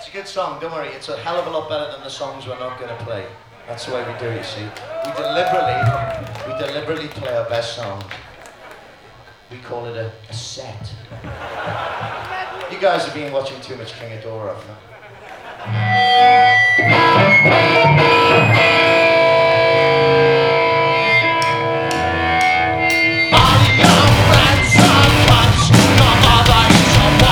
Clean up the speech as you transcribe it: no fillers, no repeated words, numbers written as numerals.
a good song, don't worry. It's a hell of a lot better than the songs we're not going to play. That's the way we do it, you see. We deliberately play our best songs. We call it a set. You guys have been watching too much King of Dora, haven't you?